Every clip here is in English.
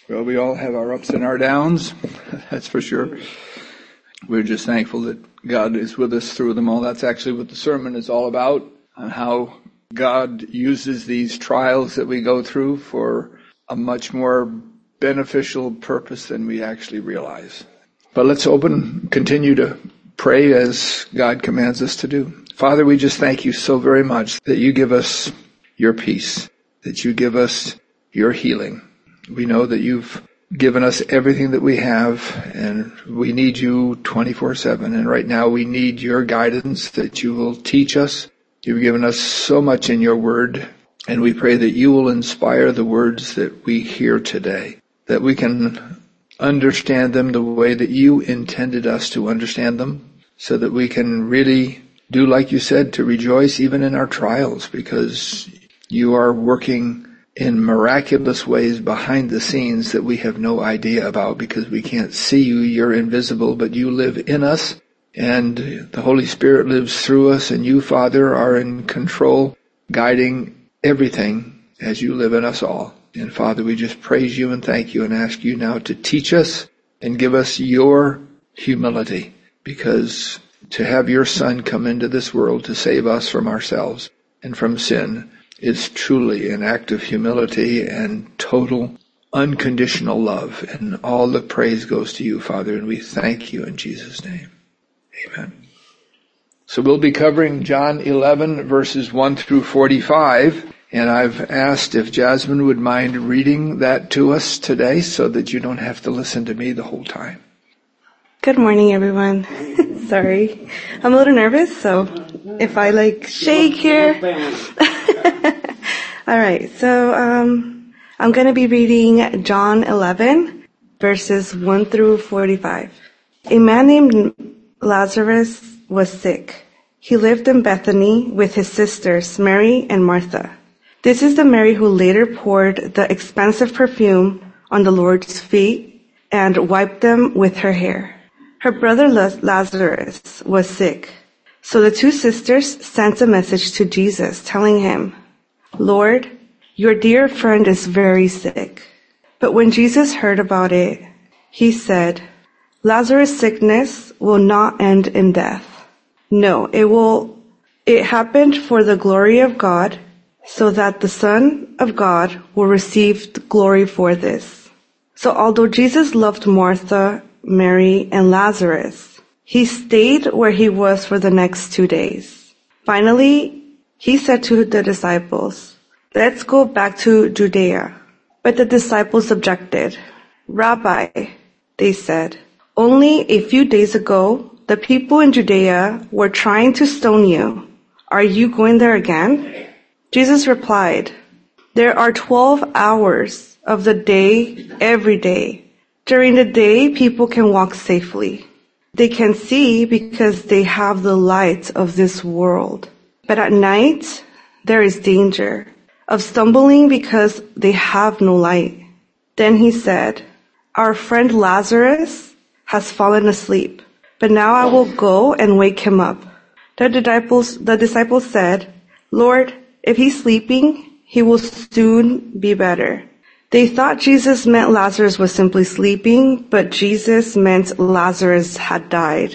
Well, we all have our ups and our downs, that's for sure. We're just thankful that God is with us through them all. That's actually what the sermon is all about, on how God uses these trials that we go through for a much more beneficial purpose than we actually realize. But let's continue to pray as God commands us to do. Father, we just thank you so very much that you give us your peace, that you give us your healing. We know that you've given us everything that we have, and we need you 24/7. And right now we need your guidance, that you will teach us. You've given us so much in your word, and we pray that you will inspire the words that we hear today, that we can understand them the way that you intended us to understand them, so that we can really do like you said, to rejoice even in our trials, because you are working in miraculous ways behind the scenes that we have no idea about, because we can't see you. You're invisible, but you live in us, and the Holy Spirit lives through us, and you, Father, are in control, guiding everything as you live in us all. And Father, we just praise you and thank you and ask you now to teach us and give us your humility, because to have your Son come into this world to save us from ourselves and from sin is truly an act of humility and total unconditional love. And all the praise goes to you, Father, and we thank you in Jesus' name. Amen. So we'll be covering John 11, verses 1 through 45. And I've asked if Jasmine would mind reading that to us today so that you don't have to listen to me the whole time. Good morning, everyone. Sorry. I'm a little nervous, so if I shake here. All right. So, I'm going to be reading John 11, verses 1 through 45. A man named Lazarus was sick. He lived in Bethany with his sisters, Mary and Martha. This is the Mary who later poured the expensive perfume on the Lord's feet and wiped them with her hair. Her brother Lazarus was sick. So the two sisters sent a message to Jesus telling him, "Lord, your dear friend is very sick." But when Jesus heard about it, he said, "Lazarus' sickness will not end in death. No, it happened for the glory of God, so that the Son of God will receive glory for this." So although Jesus loved Martha, Mary, and Lazarus, he stayed where he was for the next 2 days. Finally, he said to the disciples, "Let's go back to Judea." But the disciples objected. "Rabbi," they said, "only a few days ago, the people in Judea were trying to stone you. Are you going there again?" Jesus replied, "There are 12 hours of the day every day. During the day, people can walk safely. They can see because they have the light of this world. But at night, there is danger of stumbling because they have no light." Then he said, "Our friend Lazarus has fallen asleep, but now I will go and wake him up." The disciples said, "Lord, if he's sleeping, he will soon be better." They thought Jesus meant Lazarus was simply sleeping, but Jesus meant Lazarus had died.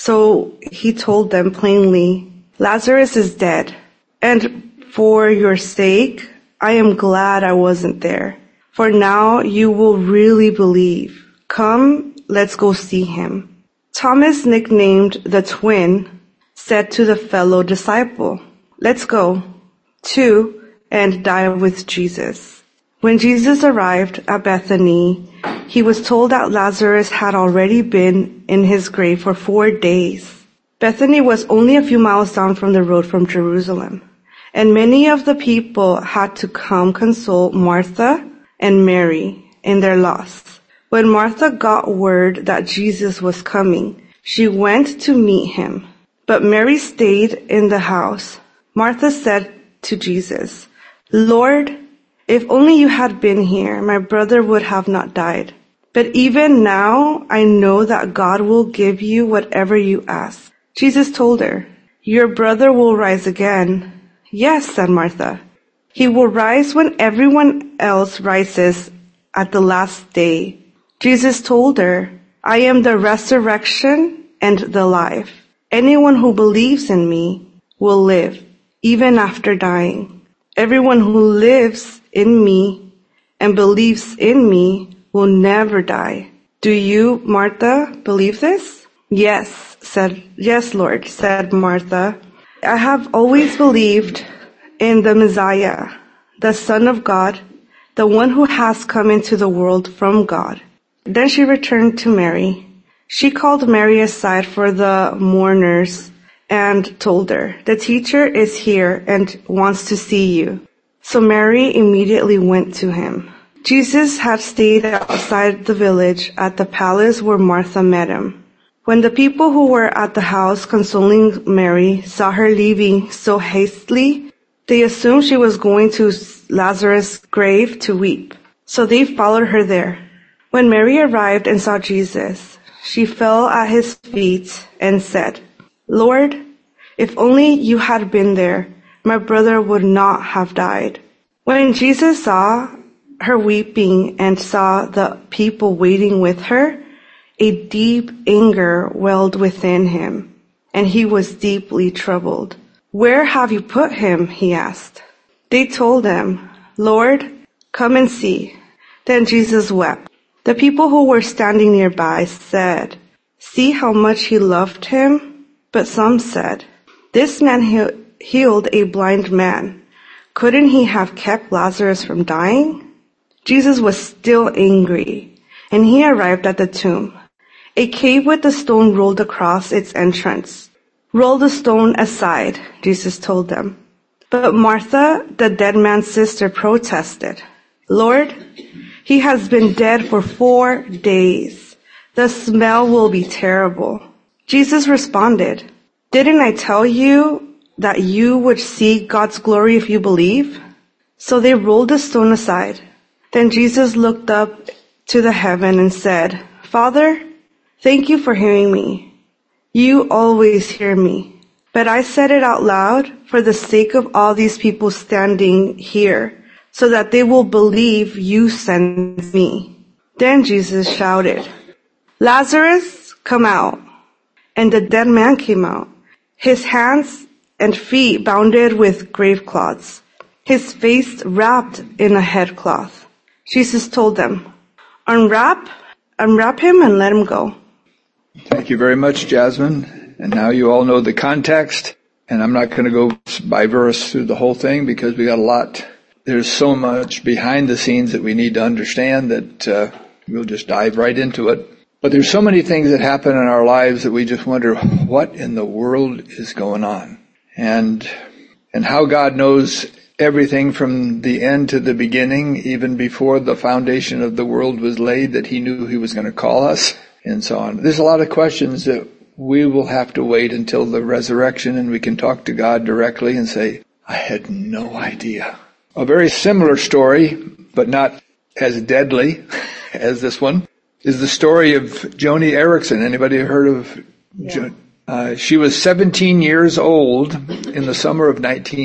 So he told them plainly, "Lazarus is dead, and for your sake, I am glad I wasn't there. For now you will really believe. Come, let's go see him." Thomas, nicknamed the twin, said to the fellow disciple, "Let's go, too, and die with Jesus." When Jesus arrived at Bethany, he was told that Lazarus had already been in his grave for 4 days. Bethany was only a few miles down from the road from Jerusalem, and many of the people had to come console Martha and Mary in their loss. When Martha got word that Jesus was coming, she went to meet him, but Mary stayed in the house. Martha said to Jesus, "Lord, if only you had been here, my brother would have not died. But even now, I know that God will give you whatever you ask." Jesus told her, "Your brother will rise again." "Yes," said Martha. "He will rise when everyone else rises at the last day. Jesus told her, I am the resurrection and the life. Anyone who believes in me will live, even after dying. Everyone who lives in me and believes in me will never die. Do you, Martha, believe this? Yes, Lord, said Martha. I have always believed in the Messiah, the Son of God, the one who has come into the world from God. Then she returned to Mary. She called Mary aside for the mourners and told her, the teacher is here and wants to see you. So Mary immediately went to him. Jesus had stayed outside the village at the palace where Martha met him. When the people who were at the house consoling Mary saw her leaving so hastily, they assumed she was going to Lazarus' grave to weep. So they followed her there. When Mary arrived and saw Jesus, she fell at his feet and said, Lord, if only you had been there, my brother would not have died. When Jesus saw her weeping and saw the people waiting with her, a deep anger welled within him, and he was deeply troubled. Where have you put him? He asked. They told him, Lord, come and see. Then Jesus wept. The people who were standing nearby said, see how much he loved him? But some said, this man healed a blind man. Couldn't he have kept Lazarus from dying? Jesus was still angry, and he arrived at the tomb. A cave with a stone rolled across its entrance. Roll the stone aside, Jesus told them. But Martha, the dead man's sister, protested. Lord, he has been dead for 4 days. The smell will be terrible. Jesus responded, didn't I tell you that you would see God's glory if you believe? So they rolled the stone aside. Then Jesus looked up to the heaven and said, Father, thank you for hearing me. You always hear me. But I said it out loud for the sake of all these people standing here, so that they will believe you sent me. Then Jesus shouted, Lazarus, come out. And the dead man came out, his hands and feet bounded with grave cloths, his face wrapped in a headcloth. Jesus told them, unwrap him and let him go. Thank you very much, Jasmine. And now you all know the context, and I'm not going to go by verse through the whole thing because we got a lot. There's so much behind the scenes that we need to understand that we'll just dive right into it. But there's so many things that happen in our lives that we just wonder, what in the world is going on? And how God knows everything from the end to the beginning, even before the foundation of the world was laid, that he knew he was going to call us, and so on. There's a lot of questions that we will have to wait until the resurrection, and we can talk to God directly and say, I had no idea. A very similar story, but not as deadly as this one, is the story of Joni Eareckson. Anybody heard of Joni? She was 17 years old in the summer of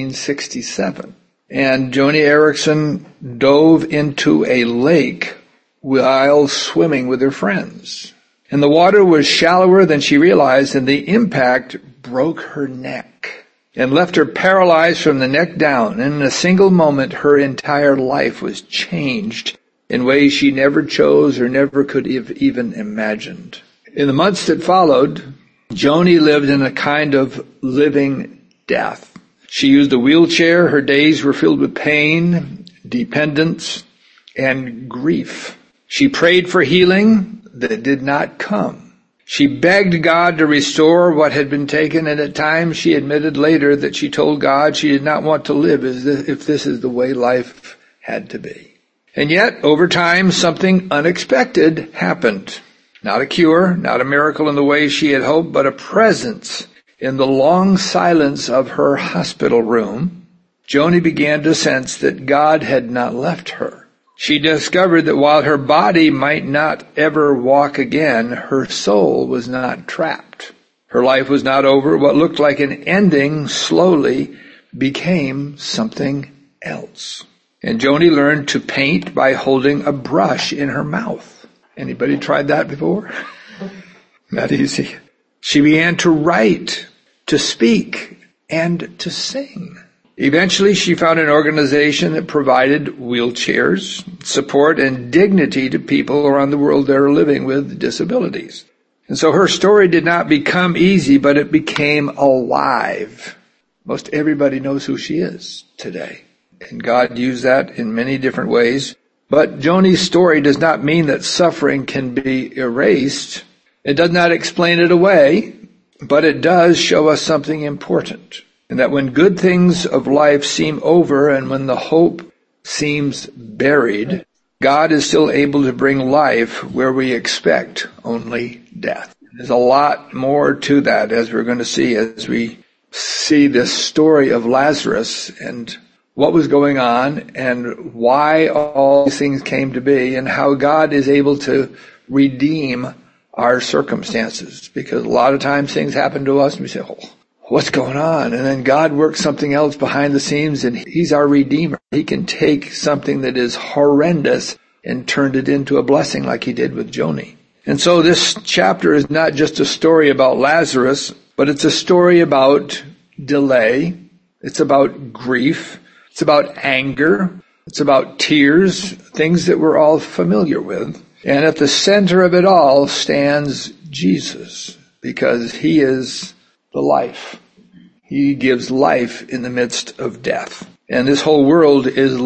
1967. And Joni Eareckson dove into a lake while swimming with her friends. And the water was shallower than she realized, and the impact broke her neck and left her paralyzed from the neck down. And in a single moment, her entire life was changed in ways she never chose or never could have even imagined. In the months that followed, Joni lived in a kind of living death. She used a wheelchair. Her days were filled with pain, dependence, and grief. She prayed for healing that did not come. She begged God to restore what had been taken, and at times she admitted later that she told God she did not want to live as if this is the way life had to be. And yet, over time, something unexpected happened. Not a cure, not a miracle in the way she had hoped, but a presence. In the long silence of her hospital room, Joni began to sense that God had not left her. She discovered that while her body might not ever walk again, her soul was not trapped. Her life was not over. What looked like an ending slowly became something else. And Joni learned to paint by holding a brush in her mouth. Anybody tried that before? Not easy. She began to write, to speak, and to sing. Eventually, she found an organization that provided wheelchairs, support, and dignity to people around the world that are living with disabilities. And so her story did not become easy, but it became alive. Most everybody knows who she is today. And God used that in many different ways. But Joni's story does not mean that suffering can be erased. It does not explain it away, but it does show us something important. And that when good things of life seem over and when the hope seems buried, God is still able to bring life where we expect only death. There's a lot more to that, as we're going to see as we see this story of Lazarus and what was going on and why all these things came to be and how God is able to redeem our circumstances. Because a lot of times things happen to us and we say, oh, what's going on? And then God works something else behind the scenes, and He's our Redeemer. He can take something that is horrendous and turn it into a blessing like He did with Joni. And so this chapter is not just a story about Lazarus, but it's a story about delay. It's about grief. It's about anger. It's about tears, things that we're all familiar with. And at the center of it all stands Jesus, because He is the life. He gives life in the midst of death. And this whole world is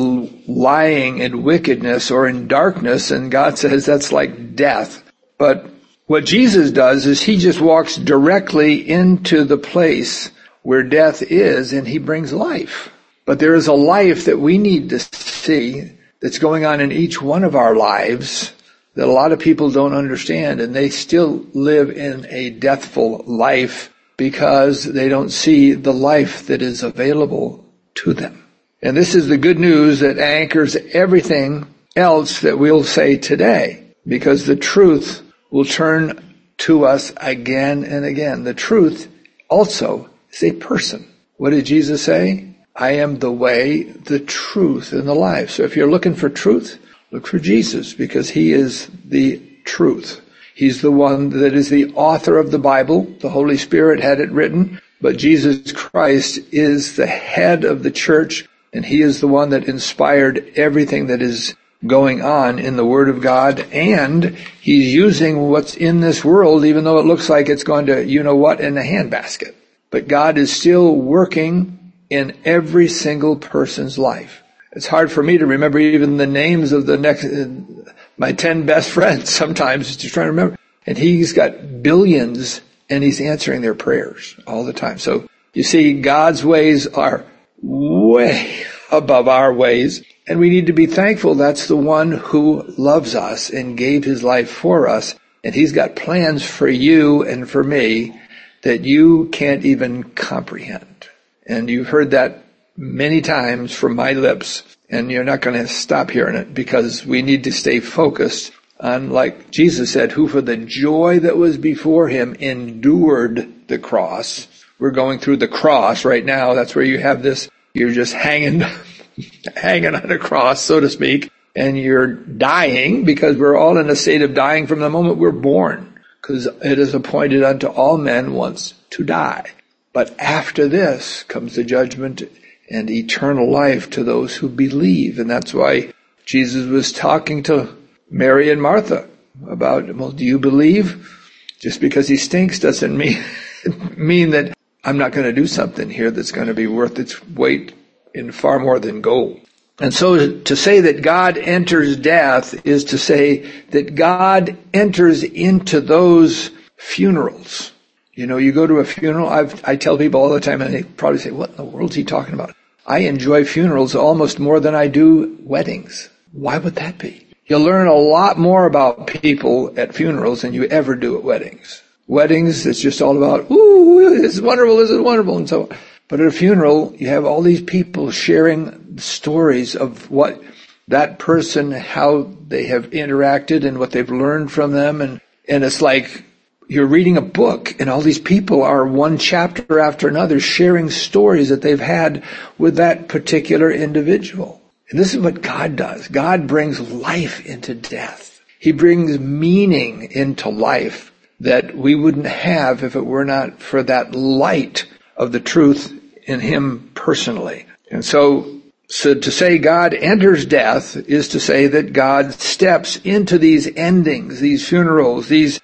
lying in wickedness or in darkness, and God says that's like death. But what Jesus does is He just walks directly into the place where death is, and He brings life. But there is a life that we need to see that's going on in each one of our lives that a lot of people don't understand, and they still live in a deathful life because they don't see the life that is available to them. And this is the good news that anchors everything else that we'll say today, because the truth will turn to us again and again. The truth also is a person. What did Jesus say? I am the way, the truth, and the life. So if you're looking for truth, look for Jesus, because He is the truth. He's the one that is the author of the Bible. The Holy Spirit had it written, but Jesus Christ is the head of the church, and He is the one that inspired everything that is going on in the Word of God, and He's using what's in this world, even though it looks like it's going to, you know what, in a handbasket. But God is still working in every single person's life. It's hard for me to remember even the names of my 10 best friends sometimes, just trying to remember. And He's got billions, and He's answering their prayers all the time. So you see, God's ways are way above our ways, and we need to be thankful that's the one who loves us and gave His life for us. And He's got plans for you and for me that you can't even comprehend. And you've heard that many times from my lips, and you're not going to stop hearing it, because we need to stay focused on, like Jesus said, who for the joy that was before Him endured the cross. We're going through the cross right now. That's where you have this, you're just hanging on a cross, so to speak, and you're dying, because we're all in a state of dying from the moment we're born, because it is appointed unto all men once to die. But after this comes the judgment and eternal life to those who believe. And that's why Jesus was talking to Mary and Martha about, well, do you believe? Just because he stinks doesn't mean that I'm not going to do something here that's going to be worth its weight in far more than gold. And so to say that God enters death is to say that God enters into those funerals. You know, you go to a funeral, I tell people all the time, and they probably say, what in the world is he talking about? I enjoy funerals almost more than I do weddings. Why would that be? You'll learn a lot more about people at funerals than you ever do at weddings. Weddings, it's just all about, ooh, this is wonderful, and so on. But at a funeral, you have all these people sharing stories of what that person, how they have interacted and what they've learned from them. And it's like you're reading a book, and all these people are one chapter after another sharing stories that they've had with that particular individual. And this is what God does. God brings life into death. He brings meaning into life that we wouldn't have if it were not for that light of the truth in him personally. And so to say God enters death is to say that God steps into these endings, these funerals, these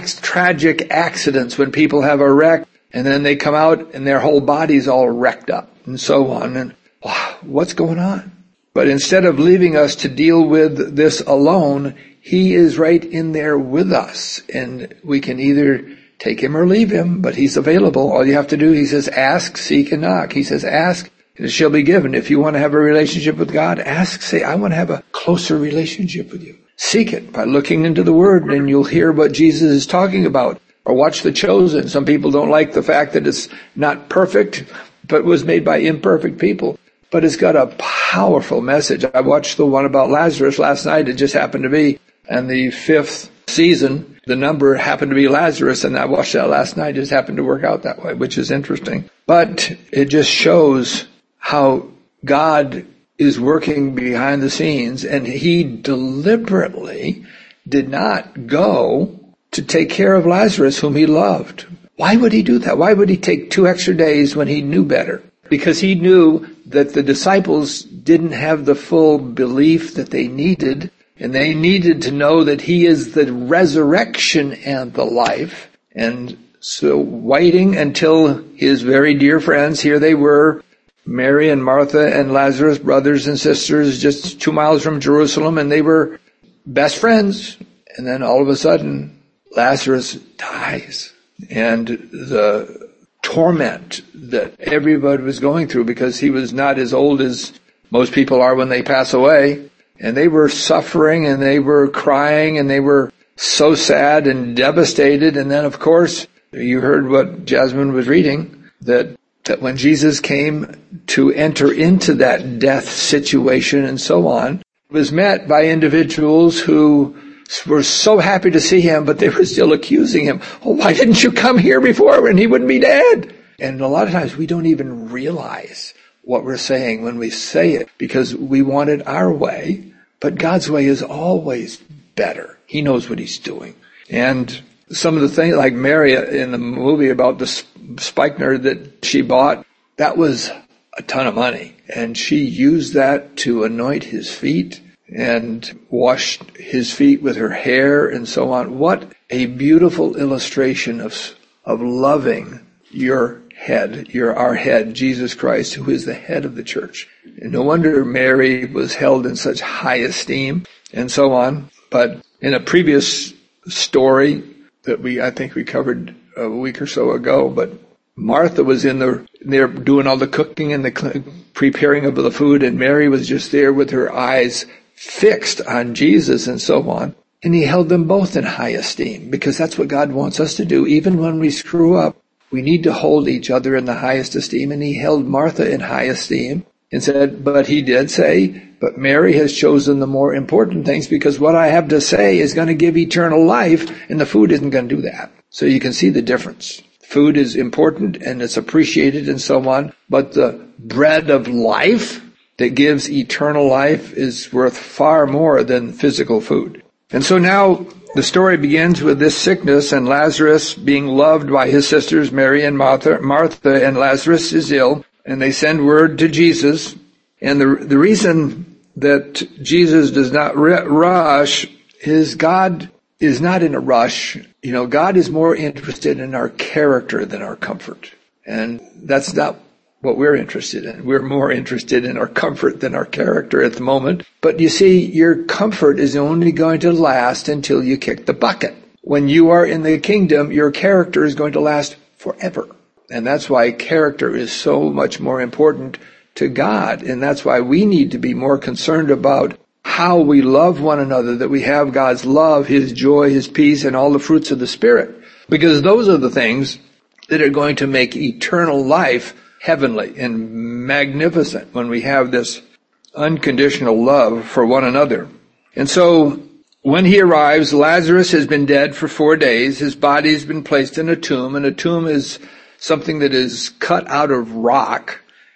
tragic accidents when people have a wreck and then they come out and their whole body's all wrecked up and so on. And wow, what's going on? But instead of leaving us to deal with this alone, he is right in there with us. And we can either take him or leave him, but he's available. All you have to do, he says, ask, seek, and knock. He says, ask, and it shall be given. If you want to have a relationship with God, ask, say, I want to have a closer relationship with you. Seek it by looking into the Word, and you'll hear what Jesus is talking about. Or watch The Chosen. Some people don't like the fact that it's not perfect, but was made by imperfect people. But it's got a powerful message. I watched the one about Lazarus last night. It just happened to be, and the 5th season, the number happened to be Lazarus, and I watched that last night. It just happened to work out that way, which is interesting. But it just shows how God is working behind the scenes, and he deliberately did not go to take care of Lazarus, whom he loved. Why would he do that? Why would he take 2 extra days when he knew better? Because he knew that the disciples didn't have the full belief that they needed, and they needed to know that he is the resurrection and the life. And so waiting until his very dear friends, here they were, Mary and Martha and Lazarus, brothers and sisters, just 2 miles from Jerusalem, and they were best friends. And then all of a sudden, Lazarus dies. And the torment that everybody was going through, because he was not as old as most people are when they pass away, and they were suffering and they were crying and they were so sad and devastated. And then, of course, you heard what Jasmine was reading, that when Jesus came to enter into that death situation and so on, was met by individuals who were so happy to see him, but they were still accusing him. Oh, why didn't you come here before when he wouldn't be dead? And a lot of times we don't even realize what we're saying when we say it, because we want it our way. But God's way is always better. He knows what he's doing. And some of the things, like Mary in the movie about the spikenard that she bought, that was a ton of money. And she used that to anoint his feet and washed his feet with her hair and so on. What a beautiful illustration of loving your head, our head, Jesus Christ, who is the head of the church. And no wonder Mary was held in such high esteem and so on. But in a previous story that I think we covered a week or so ago, but Martha was there doing all the cooking and the preparing of the food, and Mary was just there with her eyes fixed on Jesus and so on. And he held them both in high esteem, because that's what God wants us to do. Even when we screw up, we need to hold each other in the highest esteem. And he held Martha in high esteem and said, but he did say, but Mary has chosen the more important things, because what I have to say is going to give eternal life, and the food isn't going to do that. So you can see the difference. Food is important and it's appreciated and so on, but the bread of life that gives eternal life is worth far more than physical food. And so now the story begins with this sickness and Lazarus being loved by his sisters, Mary and Martha. Martha, and Lazarus is ill, and they send word to Jesus. And the reason that Jesus does not rush is God is not in a rush. You know, God is more interested in our character than our comfort. And that's not what we're interested in. We're more interested in our comfort than our character at the moment. But you see, your comfort is only going to last until you kick the bucket. When you are in the kingdom, your character is going to last forever. And that's why character is so much more important to God. And that's why we need to be more concerned about how we love one another, that we have God's love, his joy, his peace, and all the fruits of the Spirit. Because those are the things that are going to make eternal life heavenly and magnificent when we have this unconditional love for one another. And so when he arrives, Lazarus has been dead for 4 days. His body has been placed in a tomb, and a tomb is something that is cut out of rock.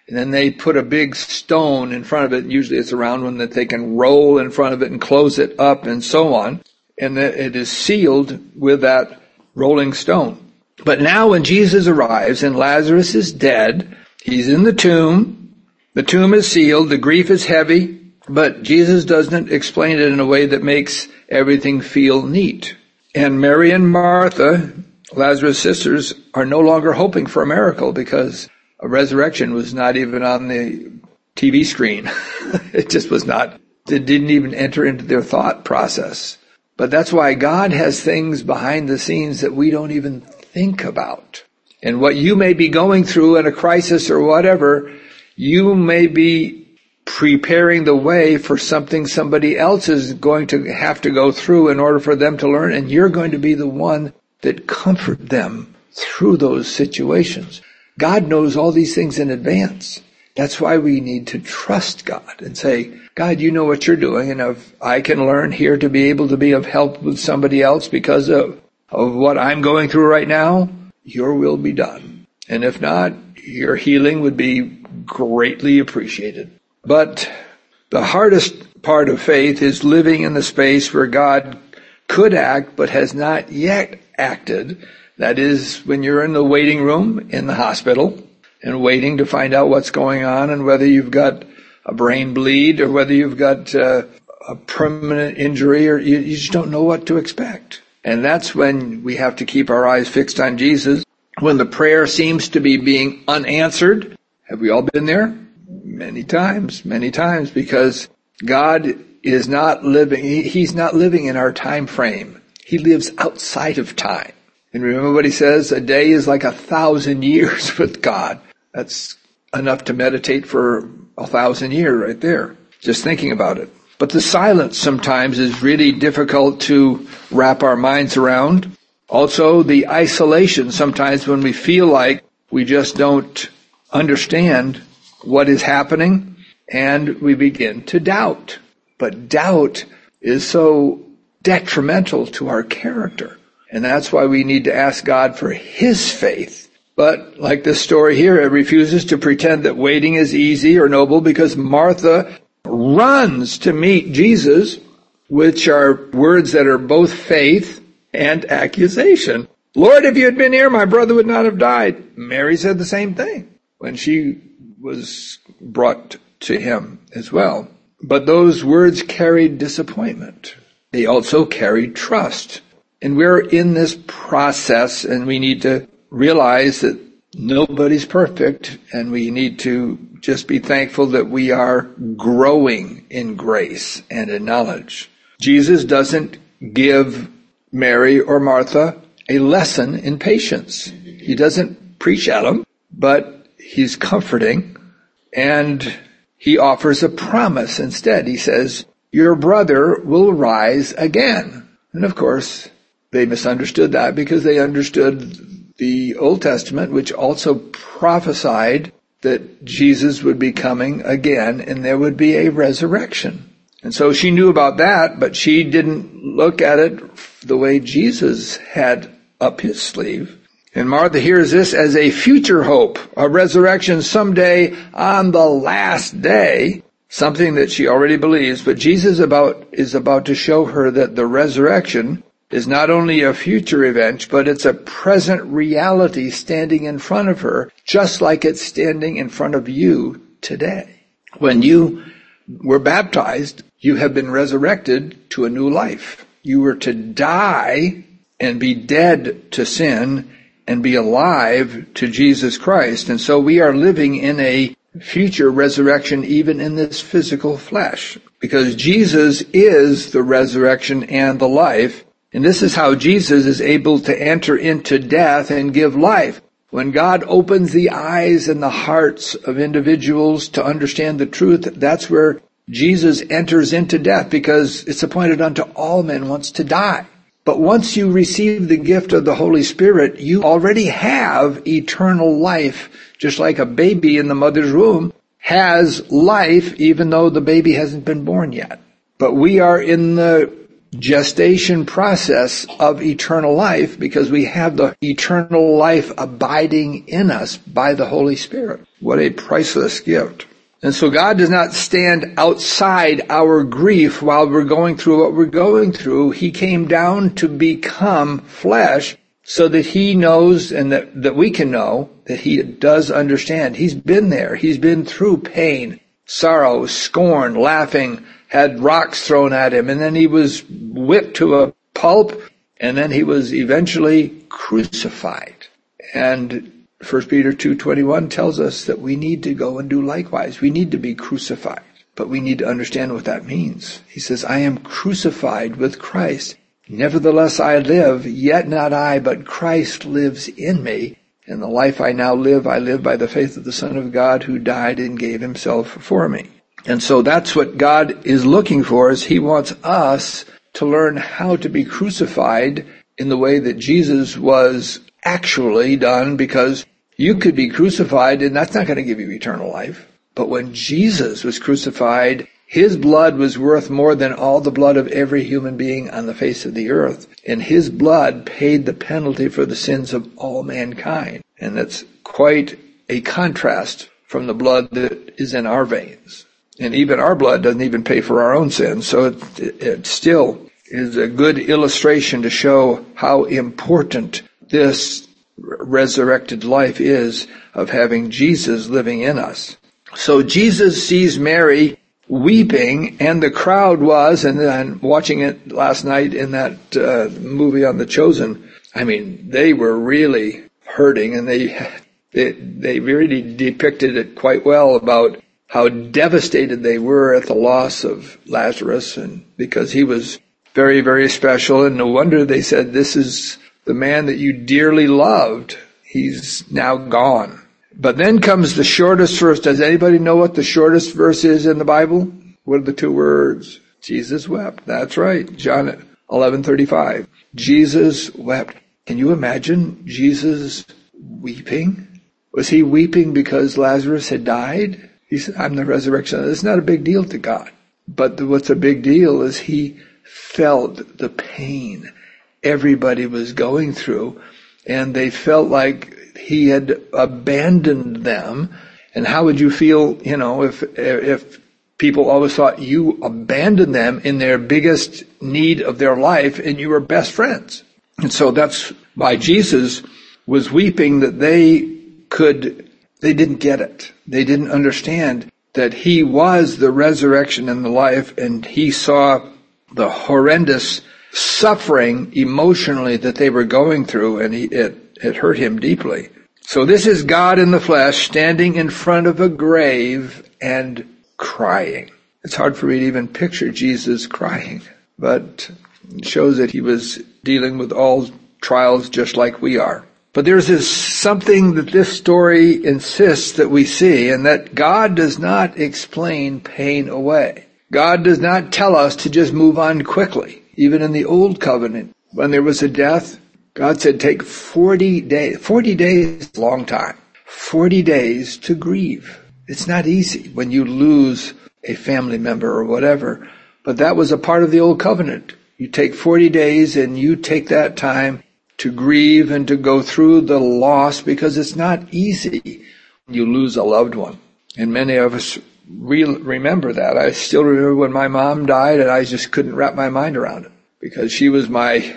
And then they put a big stone in front of it. Usually it's a round one that they can roll in front of it and close it up and so on. And it is sealed with that rolling stone. But now when Jesus arrives and Lazarus is dead, he's in the tomb is sealed, the grief is heavy, but Jesus doesn't explain it in a way that makes everything feel neat. And Mary and Martha, Lazarus' sisters, are no longer hoping for a miracle because a resurrection was not even on the TV screen. It just was not. It didn't even enter into their thought process. But that's why God has things behind the scenes that we don't even think about. And what you may be going through in a crisis or whatever, you may be preparing the way for something somebody else is going to have to go through in order for them to learn, and you're going to be the one that comfort them through those situations. God knows all these things in advance. That's why we need to trust God and say, God, you know what you're doing, and if I can learn here to be able to be of help with somebody else because of what I'm going through right now, your will be done. And if not, your healing would be greatly appreciated. But the hardest part of faith is living in the space where God could act but has not yet acted. That is when you're in the waiting room in the hospital and waiting to find out what's going on and whether you've got a brain bleed or whether you've got a permanent injury, or you just don't know what to expect. And that's when we have to keep our eyes fixed on Jesus. When the prayer seems to be being unanswered. Have we all been there? Many times, because God is not living, He's not living in our time frame. He lives outside of time. And remember what He says, a day is like 1,000 years with God. That's enough to meditate for 1,000 years right there, just thinking about it. But the silence sometimes is really difficult to wrap our minds around. Also, the isolation sometimes when we feel like we just don't understand what is happening and we begin to doubt. But doubt is so detrimental to our character. And that's why we need to ask God for His faith. But like this story here, it refuses to pretend that waiting is easy or noble because Martha runs to meet Jesus, which are words that are both faith and accusation. Lord, if you had been here, my brother would not have died. Mary said the same thing when she was brought to Him as well. But those words carried disappointment. They also carried trust. And we're in this process, and we need to realize that nobody's perfect, and we need to just be thankful that we are growing in grace and in knowledge. Jesus doesn't give Mary or Martha a lesson in patience. He doesn't preach at them, but He's comforting, and He offers a promise instead. He says, your brother will rise again. And of course, they misunderstood that because they understood the Old Testament, which also prophesied that Jesus would be coming again and there would be a resurrection. And so she knew about that, but she didn't look at it the way Jesus had up His sleeve. And Martha hears this as a future hope, a resurrection someday on the last day, something that she already believes. But Jesus is about to show her that the resurrection is not only a future event, but it's a present reality standing in front of her, just like it's standing in front of you today. When you were baptized, you have been resurrected to a new life. You were to die and be dead to sin and be alive to Jesus Christ. And so we are living in a future resurrection even in this physical flesh, because Jesus is the resurrection and the life. And this is how Jesus is able to enter into death and give life. When God opens the eyes and the hearts of individuals to understand the truth, that's where Jesus enters into death, because it's appointed unto all men once to die. But once you receive the gift of the Holy Spirit, you already have eternal life, just like a baby in the mother's womb has life, even though the baby hasn't been born yet. But we are in the gestation process of eternal life because we have the eternal life abiding in us by the Holy Spirit. What a priceless gift. And so God does not stand outside our grief while we're going through what we're going through. He came down to become flesh so that he knows and that we can know that he does understand. He's been there. He's been through pain, sorrow, scorn, laughing, had rocks thrown at him, and then he was whipped to a pulp, and then he was eventually crucified. And 1 Peter 2:21 tells us that we need to go and do likewise. We need to be crucified, but we need to understand what that means. He says, I am crucified with Christ. Nevertheless I live, yet not I, but Christ lives in me. And the life I now live, I live by the faith of the Son of God who died and gave himself for me. And so that's what God is looking for, is he wants us to learn how to be crucified in the way that Jesus was actually done, because you could be crucified and that's not going to give you eternal life. But when Jesus was crucified, his blood was worth more than all the blood of every human being on the face of the earth. And his blood paid the penalty for the sins of all mankind. And that's quite a contrast from the blood that is in our veins. And even our blood doesn't even pay for our own sins. So it still is a good illustration to show how important this resurrected life is of having Jesus living in us. So Jesus sees Mary weeping, and the crowd was, and then watching it last night in that movie on The Chosen, I mean, they were really hurting, and they really depicted it quite well about how devastated they were at the loss of Lazarus, and because he was very, very special, and no wonder they said, this is the man that you dearly loved. He's now gone. But then comes the shortest verse. Does anybody know what the shortest verse is in the Bible? What are the two words? Jesus wept. That's right. John 11:35. Jesus wept. Can you imagine Jesus weeping? Was he weeping because Lazarus had died? He said, I'm the resurrection. It's not a big deal to God. But what's a big deal is he felt the pain everybody was going through, and they felt like he had abandoned them. And how would you feel, if people always thought you abandoned them in their biggest need of their life and you were best friends? And so that's why Jesus was weeping, that they didn't get it. They didn't understand that he was the resurrection and the life, and he saw the horrendous suffering emotionally that they were going through, and it hurt him deeply. So this is God in the flesh standing in front of a grave and crying. It's hard for me to even picture Jesus crying, but it shows that he was dealing with all trials just like we are. But there's something that this story insists that we see, and that God does not explain pain away. God does not tell us to just move on quickly. Even in the Old Covenant, when there was a death, God said, take 40 days. 40 days is a long time. 40 days to grieve. It's not easy when you lose a family member or whatever, but that was a part of the Old Covenant. You take 40 days and you take that time to grieve and to go through the loss, because it's not easy when you lose a loved one. And many of us remember that. I still remember when my mom died, and I just couldn't wrap my mind around it, because she was my,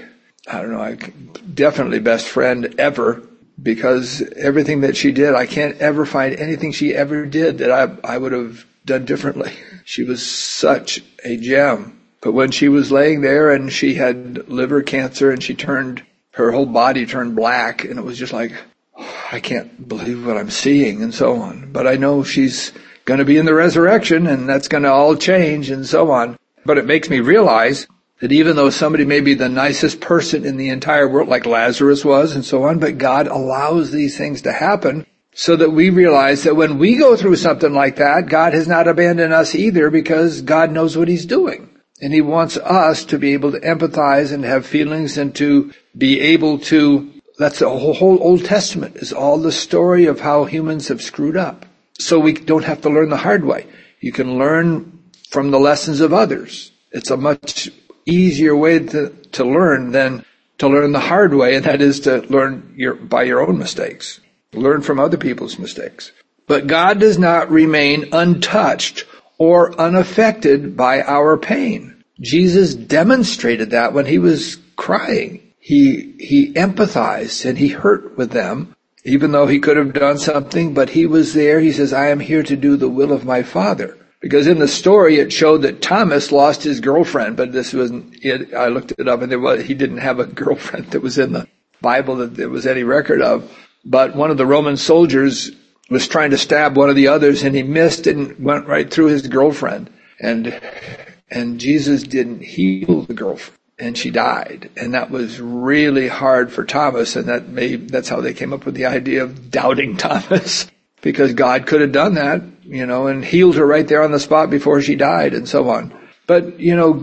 definitely best friend ever, because everything that she did, I can't ever find anything she ever did that I would have done differently. She was such a gem. But when she was laying there and she had liver cancer and her whole body turned black, and it was just like, I can't believe what I'm seeing, and so on. But I know she's going to be in the resurrection, and that's going to all change, and so on. But it makes me realize that even though somebody may be the nicest person in the entire world, like Lazarus was, and so on, but God allows these things to happen so that we realize that when we go through something like that, God has not abandoned us either, because God knows what he's doing. And he wants us to be able to empathize and have feelings, and to be able to, that's the whole Old Testament is all the story of how humans have screwed up. So we don't have to learn the hard way. You can learn from the lessons of others. It's a much easier way to learn than to learn the hard way, and that is to learn by your own mistakes. Learn from other people's mistakes. But God does not remain untouched or unaffected by our pain. Jesus demonstrated that when he was crying. He empathized and he hurt with them, even though he could have done something, but he was there. He says, I am here to do the will of my Father. Because in the story, it showed that Thomas lost his girlfriend, but this wasn't it. I looked it up, and he didn't have a girlfriend that was in the Bible that there was any record of. But one of the Roman soldiers was trying to stab one of the others, and he missed and went right through his girlfriend. And Jesus didn't heal the girlfriend, and she died. And that was really hard for Thomas, and that's how they came up with the idea of doubting Thomas. Because God could have done that, and healed her right there on the spot before she died and so on. But,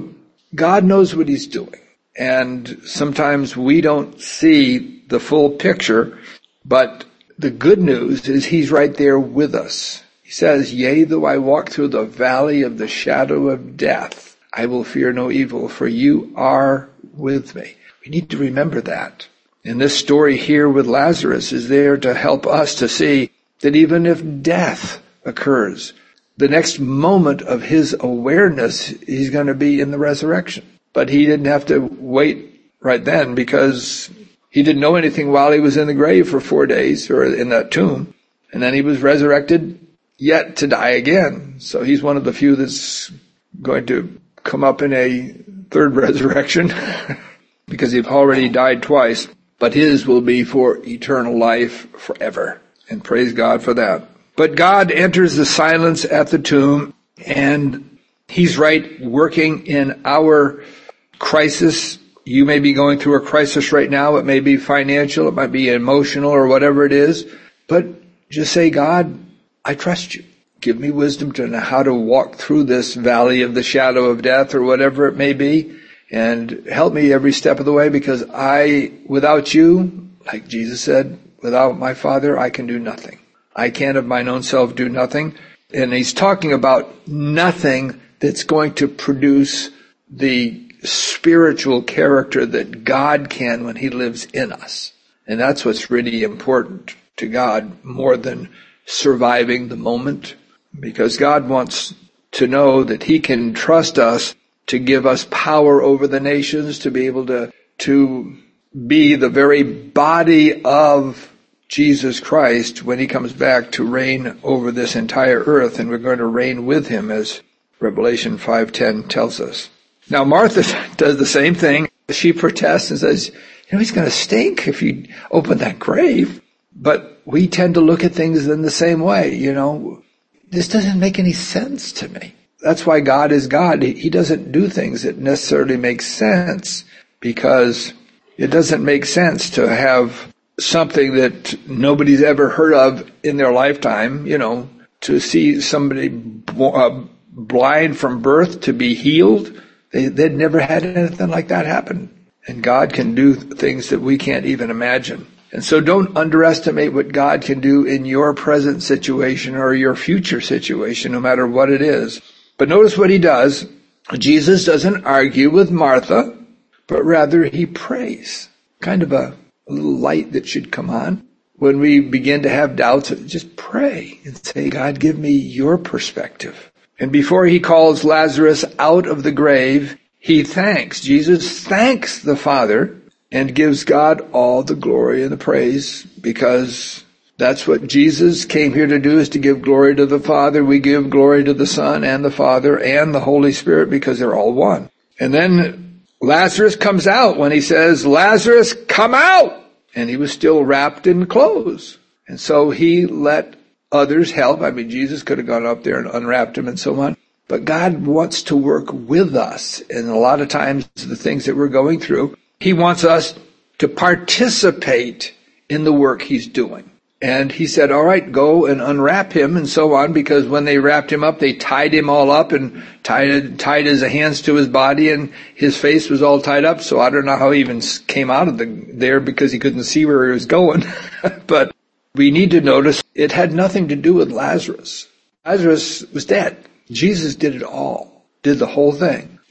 God knows what he's doing. And sometimes we don't see the full picture, but the good news is he's right there with us. He says, yea, though I walk through the valley of the shadow of death, I will fear no evil, for you are with me. We need to remember that. And this story here with Lazarus is there to help us to see that even if death occurs, the next moment of his awareness, he's going to be in the resurrection. But he didn't have to wait right then, because he didn't know anything while he was in the grave for 4 days, or in that tomb. And then he was resurrected yet to die again. So he's one of the few that's going to come up in a third resurrection because he'd already died twice. But his will be for eternal life forever. And praise God for that. But God enters the silence at the tomb, and he's right working in our crisis. You may be going through a crisis right now. It may be financial, it might be emotional, or whatever it is. But just say, God, I trust you. Give me wisdom to know how to walk through this valley of the shadow of death, or whatever it may be. And help me every step of the way, because without you, like Jesus said, without my Father, I can do nothing. I can of mine own self do nothing. And he's talking about nothing that's going to produce the spiritual character that God can when he lives in us. And that's what's really important to God, more than surviving the moment. Because God wants to know that he can trust us to give us power over the nations, to be able to be the very body of Jesus Christ when he comes back to reign over this entire earth, and we're going to reign with him, as Revelation 5:10 tells us. Now Martha does the same thing. She protests and says, he's going to stink if you open that grave. But we tend to look at things in the same way, This doesn't make any sense to me. That's why God is God. He doesn't do things that necessarily make sense, because it doesn't make sense to have something that nobody's ever heard of in their lifetime, to see somebody blind from birth to be healed. They'd never had anything like that happen. And God can do things that we can't even imagine. And so don't underestimate what God can do in your present situation or your future situation, no matter what it is. But notice what he does. Jesus doesn't argue with Martha, but rather he prays. Kind of a little light that should come on. When we begin to have doubts, just pray and say, God, give me your perspective. And before he calls Lazarus out of the grave, he thanks. Jesus thanks the Father and gives God all the glory and the praise, because that's what Jesus came here to do, is to give glory to the Father. We give glory to the Son and the Father and the Holy Spirit, because they're all one. And then Lazarus comes out when he says, Lazarus, come out! And he was still wrapped in clothes. And so he let others help. Jesus could have gone up there and unwrapped him and so on. But God wants to work with us. And a lot of times, the things that we're going through, he wants us to participate in the work he's doing. And he said, all right, go and unwrap him and so on, because when they wrapped him up, they tied him all up and tied his hands to his body, and his face was all tied up. So I don't know how he even came out of there, because he couldn't see where he was going. But we need to notice it had nothing to do with Lazarus. Lazarus was dead. Jesus did it all, did the whole thing.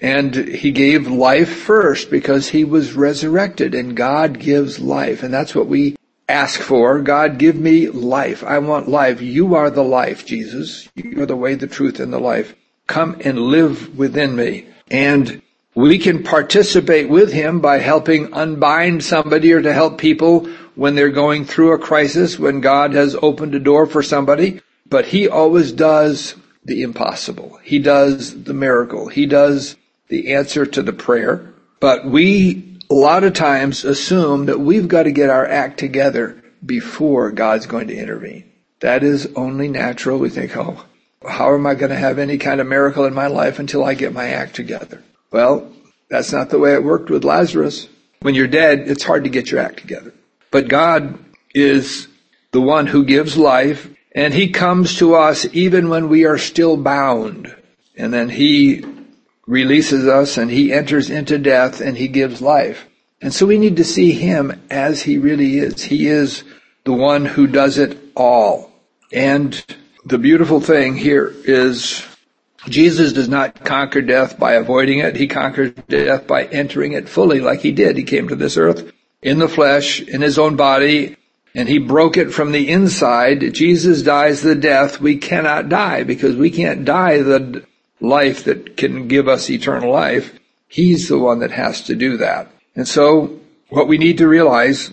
And he gave life first because he was resurrected, and God gives life. And that's what we ask for. God, give me life. I want life. You are the life, Jesus. You are the way, the truth, and the life. Come and live within me. And we can participate with him by helping unbind somebody or to help people when they're going through a crisis, when God has opened a door for somebody. But he always does the impossible. He does the miracle. He does the answer to the prayer. But we, a lot of times, assume that we've got to get our act together before God's going to intervene. That is only natural. We think, oh, how am I going to have any kind of miracle in my life until I get my act together? Well, that's not the way it worked with Lazarus. When you're dead, it's hard to get your act together. But God is the one who gives life, and he comes to us even when we are still bound. And then he releases us, and he enters into death, and he gives life. And so we need to see him as he really is. He is the one who does it all. And the beautiful thing here is Jesus does not conquer death by avoiding it. He conquers death by entering it fully like he did. He came to this earth in the flesh, in his own body, and he broke it from the inside. Jesus dies the death we cannot die, because we can't die the life that can give us eternal life. He's the one that has to do that. And so what we need to realize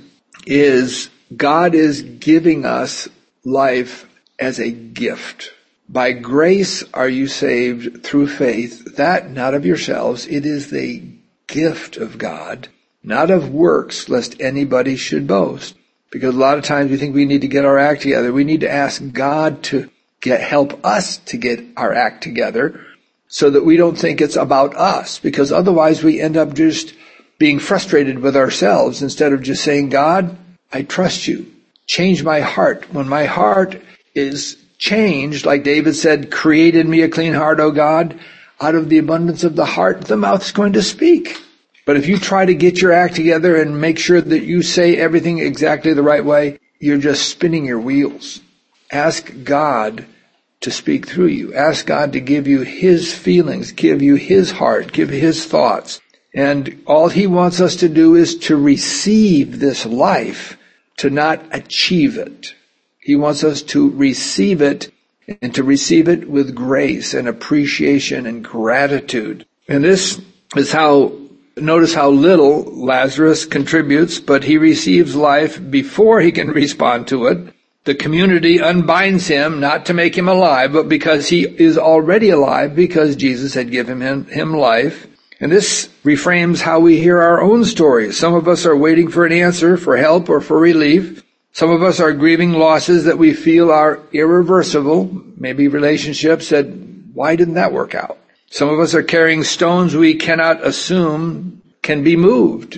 is God is giving us life as a gift. By grace are you saved through faith, that not of yourselves. It is the gift of God, not of works, lest anybody should boast. Because a lot of times we think we need to get our act together. We need to ask God to help us to get our act together so that we don't think it's about us. Because otherwise we end up just being frustrated with ourselves instead of just saying, God, I trust you. Change my heart. When my heart is changed, like David said, create in me a clean heart, O God. Out of the abundance of the heart, the mouth is going to speak. But if you try to get your act together and make sure that you say everything exactly the right way, you're just spinning your wheels. Ask God to speak through you. Ask God to give you his feelings, give you his heart, give his thoughts. And all he wants us to do is to receive this life, to not achieve it. He wants us to receive it, and to receive it with grace and appreciation and gratitude. And this is notice how little Lazarus contributes, but he receives life before he can respond to it. The community unbinds him, not to make him alive, but because he is already alive, because Jesus had given him life. And this reframes how we hear our own stories. Some of us are waiting for an answer, for help, or for relief. Some of us are grieving losses that we feel are irreversible, maybe relationships that, why didn't that work out? Some of us are carrying stones we cannot assume can be moved.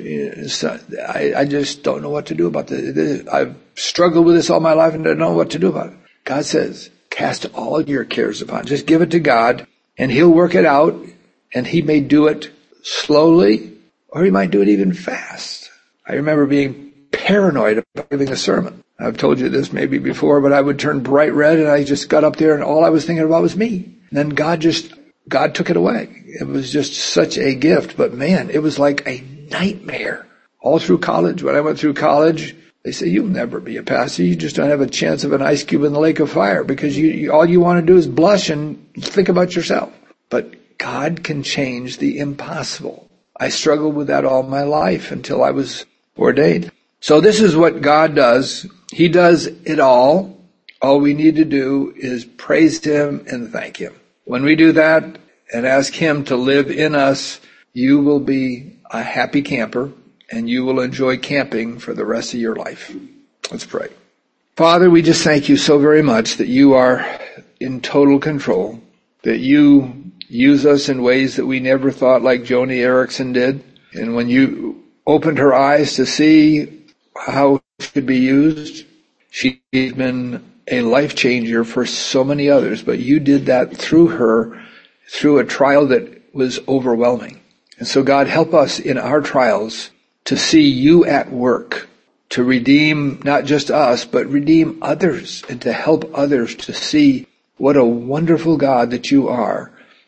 I just don't know what to do about this. I've struggled with this all my life and don't know what to do about it. God says, cast all your cares upon. Just give it to God, and he'll work it out, and he may do it slowly, or he might do it even fast. I remember being paranoid about giving a sermon. I've told you this maybe before, but I would turn bright red, and I just got up there, and all I was thinking about was me. And then God took it away. It was just such a gift, but man, it was like a nightmare. All through college, when I went through college, they say, you'll never be a pastor. You just don't have a chance of an ice cube in the lake of fire, because all you want to do is blush and think about yourself. But God can change the impossible. I struggled with that all my life until I was ordained. So this is what God does. He does it all. All we need to do is praise him and thank him. When we do that and ask him to live in us, you will be a happy camper, and you will enjoy camping for the rest of your life. Let's pray. Father, we just thank you so very much that you are in total control, that you use us in ways that we never thought, like Joni Eareckson did. And when you opened her eyes to see how it could be used, she's been a life changer for so many others, but you did that through her, through a trial that was overwhelming. And so God, help us in our trials to see you at work, to redeem not just us, but redeem others, and to help others to see what a wonderful God that you are,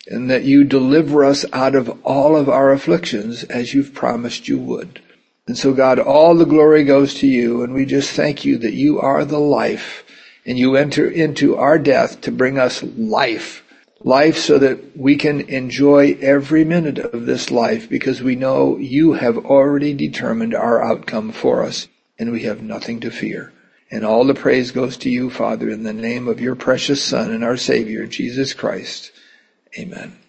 and that you deliver us out of all of our afflictions as you've promised you would. And so, God, all the glory goes to you, and we just thank you that you are the life, and you enter into our death to bring us life. Life so that we can enjoy every minute of this life, because we know you have already determined our outcome for us, and we have nothing to fear. And all the praise goes to you, Father, in the name of your precious Son and our Savior, Jesus Christ. Amen.